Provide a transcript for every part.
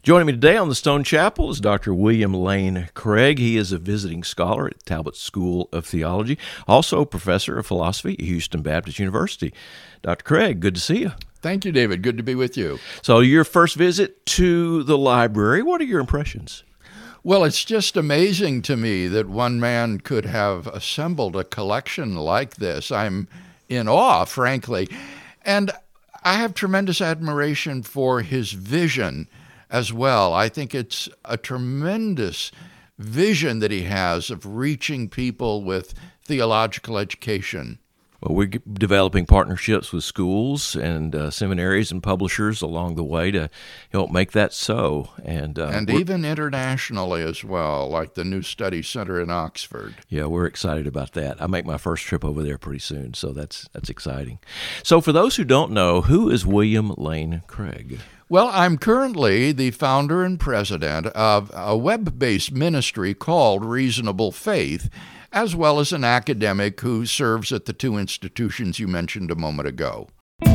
Joining me today on the Stone Chapel is Dr. William Lane Craig. He is a visiting scholar at Talbot School of Theology, also a professor of philosophy at Houston Baptist University. Dr. Craig, good to see you. Thank you, David. Good to be with you. So your first visit to the library, what are your impressions? Well, it's just amazing to me that one man could have assembled a collection like this. I'm in awe, frankly. And I have tremendous admiration for his vision as well. I think it's a tremendous vision that he has of reaching people with theological education. Well, we're developing partnerships with schools and seminaries and publishers along the way to help make that so. And even internationally as well, like the New Study Center in Oxford. Yeah, we're excited about that. I make my first trip over there pretty soon, so that's exciting. So for those who don't know, who is William Lane Craig? Well, I'm currently the founder and president of a web-based ministry called Reasonable Faith, as well as an academic who serves at the two institutions you mentioned a moment ago.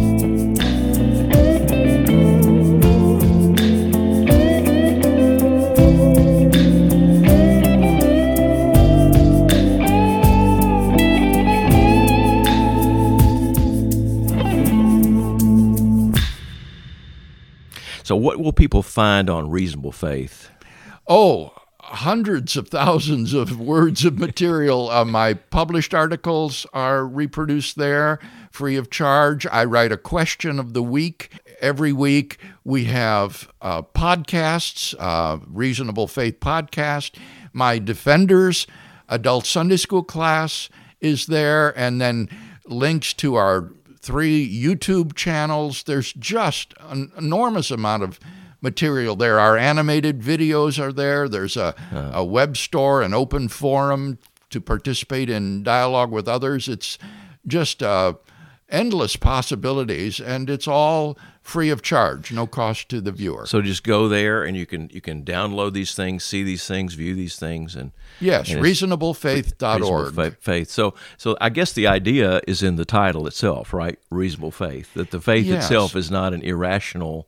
So what will people find on Reasonable Faith? Oh, hundreds of thousands of words of material. My published articles are reproduced there free of charge. I write a question of the week. Every week we have podcasts, Reasonable Faith podcast. My Defenders Adult Sunday School class is there, and then links to our 3 YouTube channels. There's just an enormous amount of material there. Our animated videos are there. There's a web store, an open forum to participate in dialogue with others. It's just endless possibilities, and it's all free of charge, no cost to the viewer. So just go there, and you can download these things, see these things, view these things, and yes, reasonablefaith.org. Reasonable Faith. So I guess the idea is in the title itself, right? Reasonable Faith. That the faith itself is not an irrational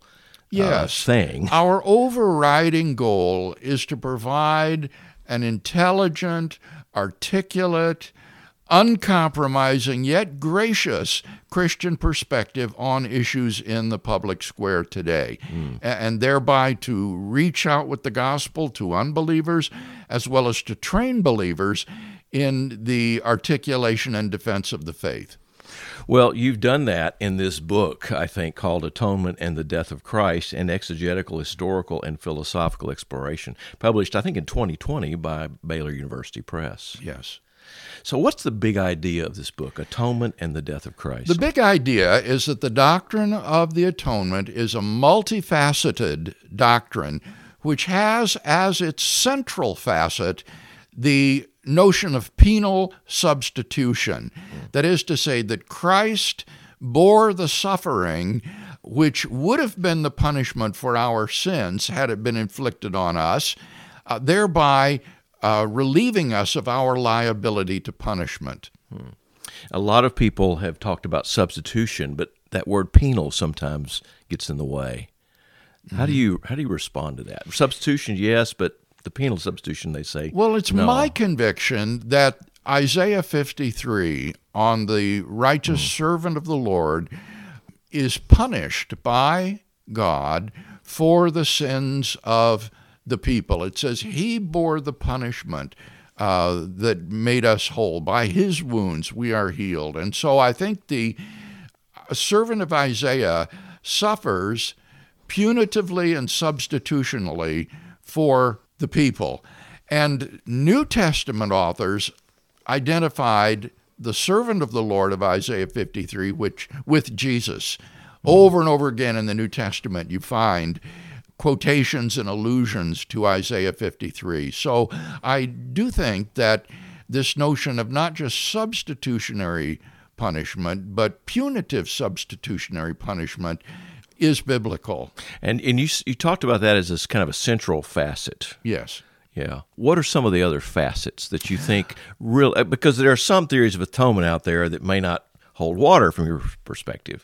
thing. Our overriding goal is to provide an intelligent, articulate, uncompromising, yet gracious Christian perspective on issues in the public square today, and thereby to reach out with the gospel to unbelievers as well as to train believers in the articulation and defense of the faith. Well, you've done that in this book, I think, called Atonement and the Death of Christ, an exegetical, historical, and philosophical exploration, published, I think, in 2020 by Baylor University Press. Yes. So what's the big idea of this book, Atonement and the Death of Christ? The big idea is that the doctrine of the atonement is a multifaceted doctrine which has as its central facet the notion of penal substitution. That is to say that Christ bore the suffering which would have been the punishment for our sins had it been inflicted on us, thereby relieving us of our liability to punishment. A lot of people have talked about substitution, but that word penal sometimes gets in the way. How do you respond to that? Substitution, yes, but the penal substitution, they say, well, it's no. My conviction that Isaiah 53 on the righteous servant of the Lord is punished by God for the sins of the people. It says he bore the punishment that made us whole. By his wounds we are healed. And so I think the servant of Isaiah suffers punitively and substitutionally for the people. And New Testament authors identified the servant of the Lord of Isaiah 53 with Jesus. Over and over again in the New Testament you find quotations and allusions to Isaiah 53. So I do think that this notion of not just substitutionary punishment, but punitive substitutionary punishment is biblical. And you talked about that as this kind of a central facet. Yes. Yeah. What are some of the other facets that you think because there are some theories of atonement out there that may not hold water from your perspective.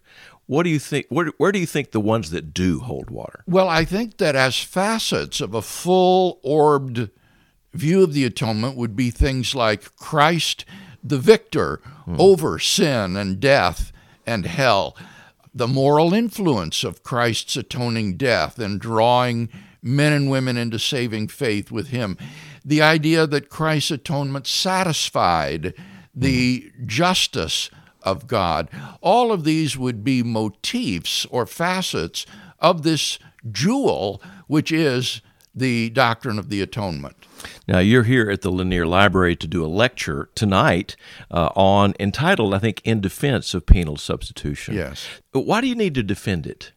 What do you think? Where do you think the ones that do hold water? Well, I think that as facets of a full-orbed view of the atonement would be things like Christ, the victor over sin and death and hell, the moral influence of Christ's atoning death and drawing men and women into saving faith with him, the idea that Christ's atonement satisfied the justice of God. All of these would be motifs or facets of this jewel, which is the doctrine of the atonement. Now, you're here at the Lanier Library to do a lecture tonight entitled, I think, In Defense of Penal Substitution. Yes. Why do you need to defend it?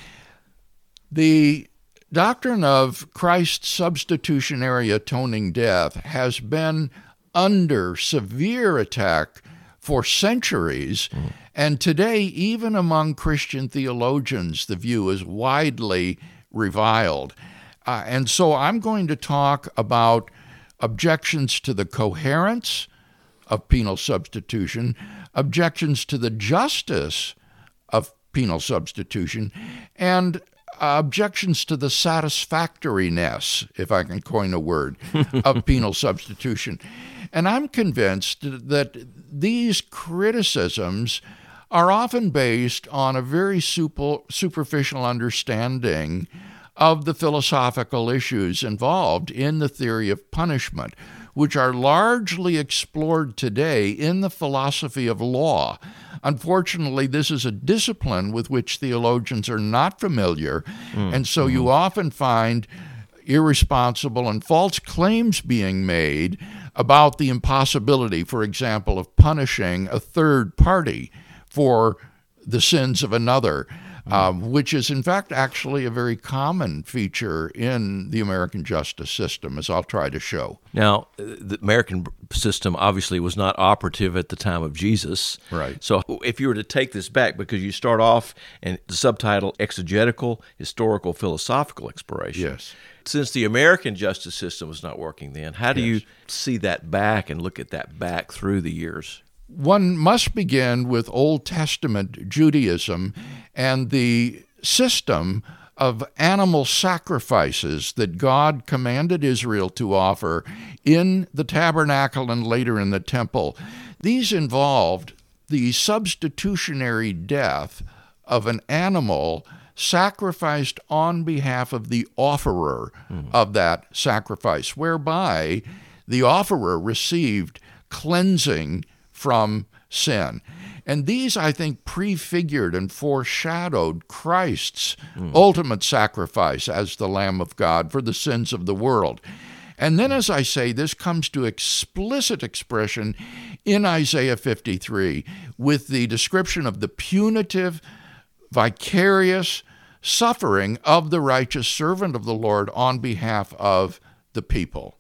The doctrine of Christ's substitutionary atoning death has been under severe attack for centuries, and today, even among Christian theologians, the view is widely reviled. And so I'm going to talk about objections to the coherence of penal substitution, objections to the justice of penal substitution, and objections to the satisfactoriness, if I can coin a word, of penal substitution. And I'm convinced that these criticisms are often based on a very superficial understanding of the philosophical issues involved in the theory of punishment, which are largely explored today in the philosophy of law. Unfortunately, this is a discipline with which theologians are not familiar, and so you often find irresponsible and false claims being made about the impossibility, for example, of punishing a third party for the sins of another, which is, in fact, actually a very common feature in the American justice system, as I'll try to show. Now, the American system obviously was not operative at the time of Jesus. Right. So if you were to take this back, because you start off in the subtitle, Exegetical, Historical, Philosophical Exploration. Yes. Since the American justice system was not working then, how do you see that back and look at that back through the years? One must begin with Old Testament Judaism and the system of animal sacrifices that God commanded Israel to offer in the tabernacle and later in the temple. These involved the substitutionary death of an animal sacrificed on behalf of the offerer of that sacrifice, whereby the offerer received cleansing from sin. And these, I think, prefigured and foreshadowed Christ's ultimate sacrifice as the Lamb of God for the sins of the world. And then, as I say, this comes to explicit expression in Isaiah 53 with the description of the punitive, vicarious suffering of the righteous servant of the Lord on behalf of the people.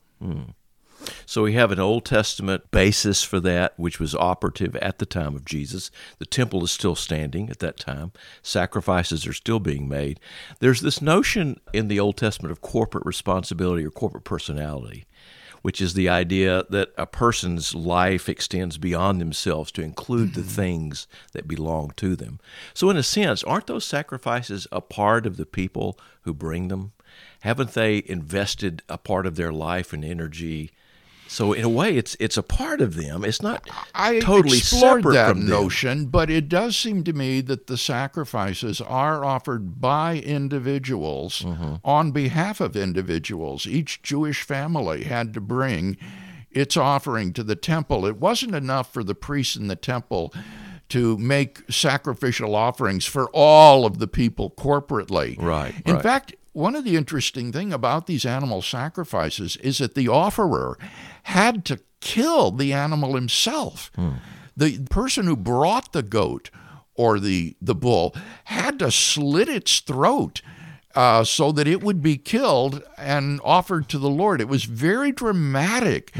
So we have an Old Testament basis for that, which was operative at the time of Jesus. The temple is still standing at that time. Sacrifices are still being made. There's this notion in the Old Testament of corporate responsibility or corporate personality, which is the idea that a person's life extends beyond themselves to include the things that belong to them. So in a sense, aren't those sacrifices a part of the people who bring them? Haven't they invested a part of their life and energy? So in a way, it's a part of them. It's not totally separate that from them. notion, but it does seem to me that the sacrifices are offered by individuals on behalf of individuals. Each Jewish family had to bring its offering to the temple. It wasn't enough for the priests in the temple to make sacrificial offerings for all of the people corporately. Right. In fact, one of the interesting things about these animal sacrifices is that the offerer had to kill the animal himself. The person who brought the goat or the bull had to slit its throat so that it would be killed and offered to the Lord. It was very dramatic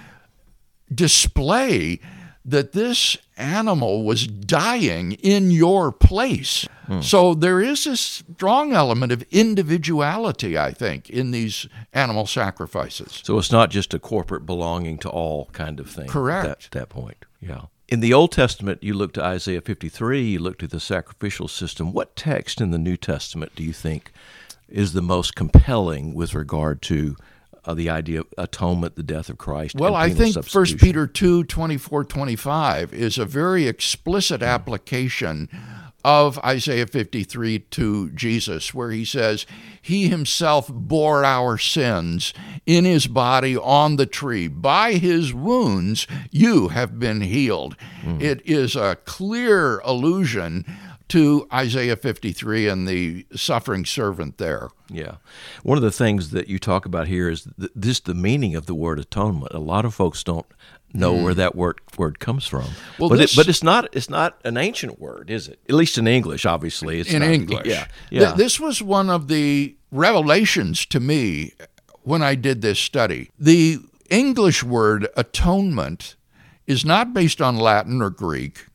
display that this animal was dying in your place. So there is this strong element of individuality, I think, in these animal sacrifices. So it's not just a corporate belonging to all kind of thing. Correct. At that point, yeah. In the Old Testament, you look to Isaiah 53, you look to the sacrificial system. What text in the New Testament do you think is the most compelling with regard to the idea of atonement, the death of Christ? Well, and I penal think substitution? 1 Peter 2, 24, 25 is a very explicit application of Isaiah 53 to Jesus, where he says, he himself bore our sins in his body on the tree. By his wounds you have been healed. It is a clear allusion to Isaiah 53 and the suffering servant there. Yeah. One of the things that you talk about here is the meaning of the word atonement. A lot of folks don't know where that word comes from. Well, but it's not an ancient word, is it? At least in English, obviously. It's in not, English. Yeah. This was one of the revelations to me when I did this study. The English word atonement is not based on Latin or Greek.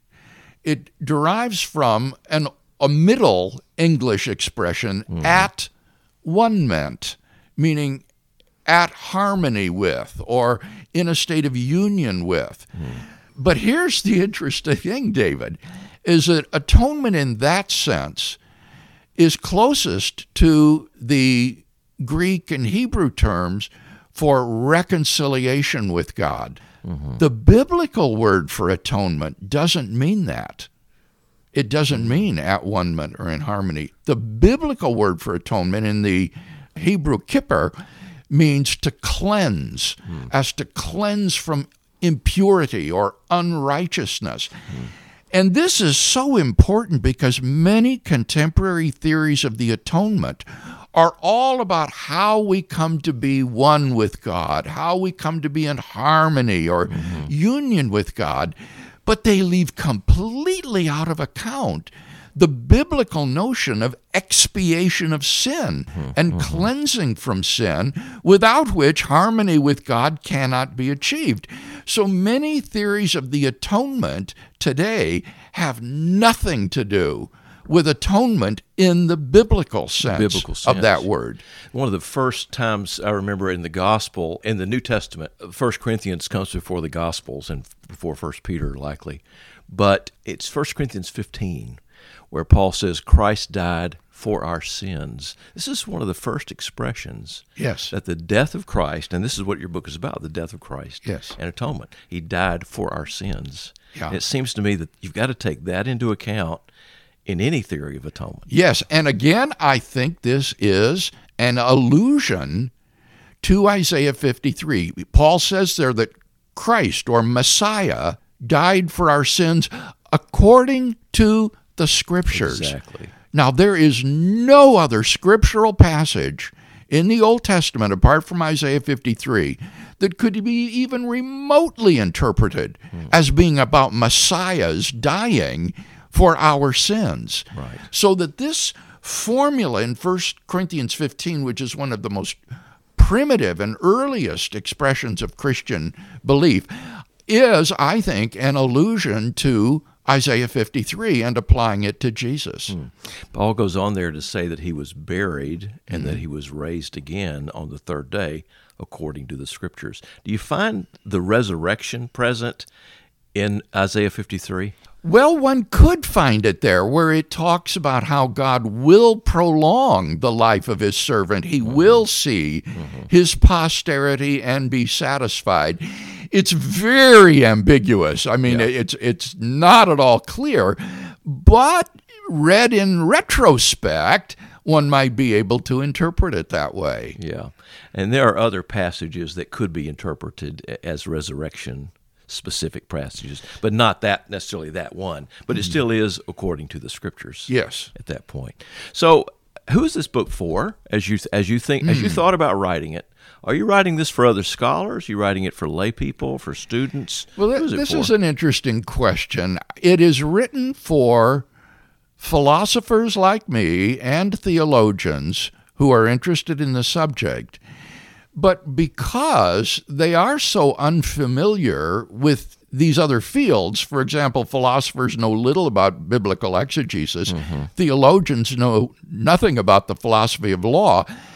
It derives from a Middle English expression, at one-ment, meaning at harmony with, or in a state of union with. But here's the interesting thing, David, is that atonement in that sense is closest to the Greek and Hebrew terms for reconciliation with God. The biblical word for atonement doesn't mean that. It doesn't mean at one-ment or in harmony. The biblical word for atonement in the Hebrew kippur means to cleanse, as to cleanse from impurity or unrighteousness. And this is so important because many contemporary theories of the atonement are all about how we come to be one with God, how we come to be in harmony or union with God, but they leave completely out of account the biblical notion of expiation of sin and cleansing from sin, without which harmony with God cannot be achieved. So many theories of the atonement today have nothing to do with atonement in the biblical sense of that word. One of the first times I remember in the Gospel, in the New Testament, 1 Corinthians comes before the Gospels and before 1 Peter likely, but it's 1 Corinthians 15 where Paul says Christ died for our sins. This is one of the first expressions that the death of Christ, and this is what your book is about, the death of Christ and atonement. He died for our sins. And it seems to me that you've got to take that into account in any theory of atonement. Yes, and again, I think this is an allusion to Isaiah 53. Paul says there that Christ, or Messiah, died for our sins according to the Scriptures. Exactly. Now, there is no other scriptural passage in the Old Testament, apart from Isaiah 53, that could be even remotely interpreted as being about Messiah's dying for our sins. Right. So that this formula in 1 Corinthians 15, which is one of the most primitive and earliest expressions of Christian belief, is, I think, an allusion to Isaiah 53 and applying it to Jesus. Paul goes on there to say that he was buried and that he was raised again on the third day, according to the Scriptures. Do you find the resurrection present in Isaiah 53? Well, one could find it there, where it talks about how God will prolong the life of his servant. He will see his posterity and be satisfied. It's very ambiguous. I mean, it's not at all clear, but read in retrospect, one might be able to interpret it that way. Yeah, and there are other passages that could be interpreted as resurrection specific passages, but not that necessarily that one. But it still is according to the Scriptures. Yes. At that point. So, who is this book for? As you thought about writing it, are you writing this for other scholars? Are you writing it for lay people, for students? Well, this is an interesting question. It is written for philosophers like me and theologians who are interested in the subject. But because they are so unfamiliar with these other fields, for example, philosophers know little about biblical exegesis, theologians know nothing about the philosophy of law,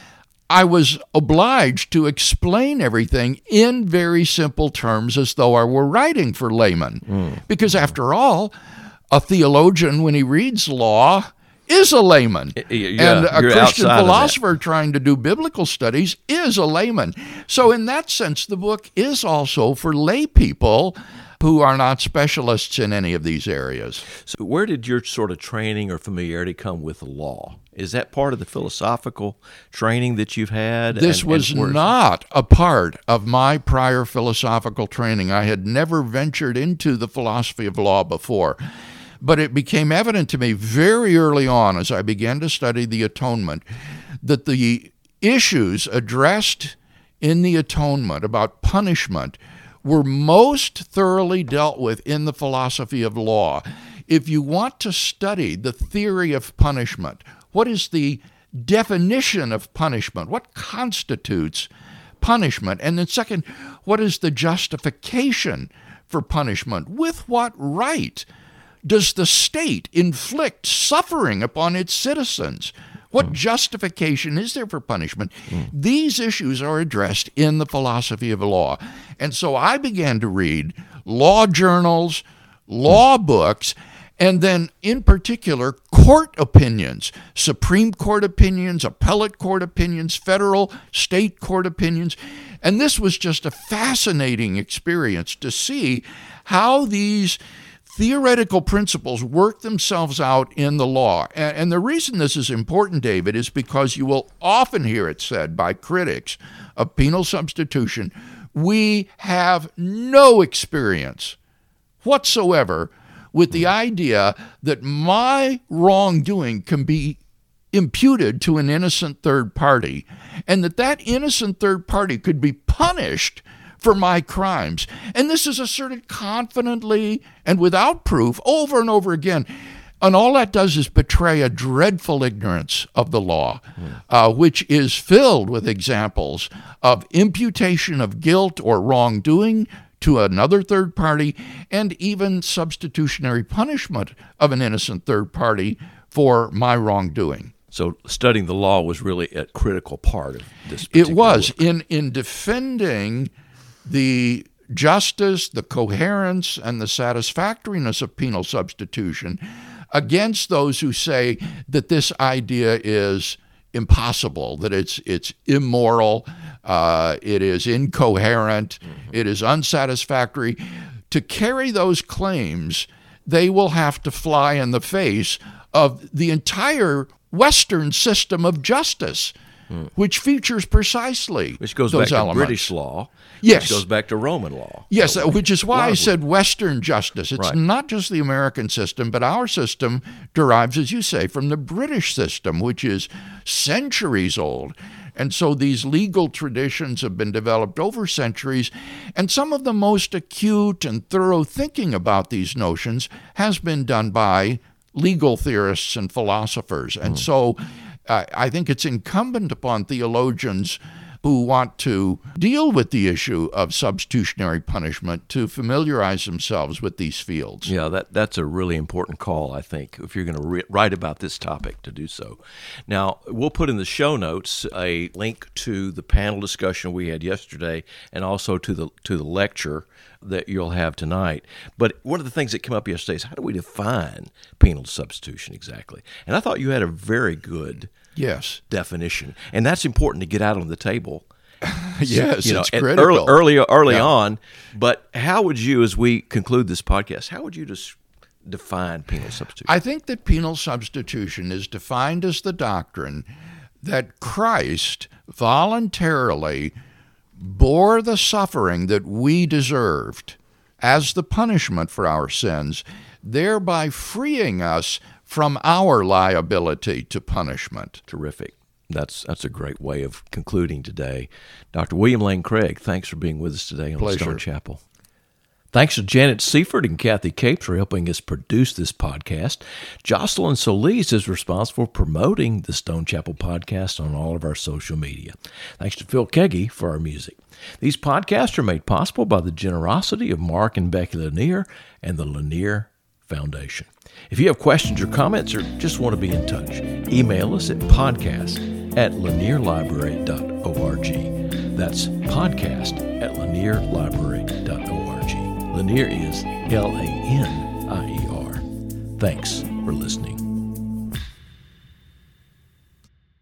I was obliged to explain everything in very simple terms as though I were writing for laymen. Because after all, a theologian, when he reads law, is a layman. And a Christian philosopher trying to do biblical studies is a layman. So in that sense, the book is also for lay people who are not specialists in any of these areas. So where did your sort of training or familiarity come with the law? Is that part of the philosophical training that you've had? This was not a part of my prior philosophical training. I had never ventured into the philosophy of law before. But it became evident to me very early on as I began to study the atonement that the issues addressed in the atonement about punishment were most thoroughly dealt with in the philosophy of law. If you want to study the theory of punishment, what is the definition of punishment? What constitutes punishment? And then second, what is the justification for punishment? With what right does the state inflict suffering upon its citizens? What justification is there for punishment? These issues are addressed in the philosophy of law. And so I began to read law journals, law books, and then in particular court opinions, Supreme Court opinions, appellate court opinions, federal, state court opinions. And this was just a fascinating experience to see how these theoretical principles work themselves out in the law. And the reason this is important, David, is because you will often hear it said by critics of penal substitution, we have no experience whatsoever with the idea that my wrongdoing can be imputed to an innocent third party, and that innocent third party could be punished for my crimes. And this is asserted confidently and without proof over and over again. And all that does is betray a dreadful ignorance of the law, which is filled with examples of imputation of guilt or wrongdoing to another third party, and even substitutionary punishment of an innocent third party for my wrongdoing. So studying the law was really a critical part of this particular It was. Work. In defending the justice, the coherence, and the satisfactoriness of penal substitution against those who say that this idea is impossible, that it's immoral, it is incoherent, it is unsatisfactory. To carry those claims, they will have to fly in the face of the entire Western system of justice, which features precisely which goes those back elements. to British law, yes. Which goes back to Roman law. Yes, which is why I said Western justice. It's right. Not just the American system, but our system derives, as you say, from the British system, which is centuries old. And so these legal traditions have been developed over centuries, and some of the most acute and thorough thinking about these notions has been done by legal theorists and philosophers. And so I think it's incumbent upon theologians who want to deal with the issue of substitutionary punishment to familiarize themselves with these fields. Yeah, that's a really important call, I think, if you're going to write about this topic, to do so. Now, we'll put in the show notes a link to the panel discussion we had yesterday and also to the lecture that you'll have tonight. But one of the things that came up yesterday is, how do we define penal substitution exactly? And I thought you had a very good definition. And that's important to get out on the table. Yes, it's critical. Early on. But how would you, as we conclude this podcast, how would you just define penal substitution? I think that penal substitution is defined as the doctrine that Christ voluntarily bore the suffering that we deserved as the punishment for our sins, thereby freeing us from our liability to punishment. Terrific. That's a great way of concluding today. Dr. William Lane Craig, thanks for being with us today on Stone Chapel. Thanks to Janet Seifert and Kathy Capes for helping us produce this podcast. Jocelyn Solis is responsible for promoting the Stone Chapel podcast on all of our social media. Thanks to Phil Keggy for our music. These podcasts are made possible by the generosity of Mark and Becky Lanier and the Lanier Foundation. If you have questions or comments or just want to be in touch, email us at podcast at lanierlibrary.org. That's podcast at lanierlibrary.org. Lanier is Lanier. Thanks for listening.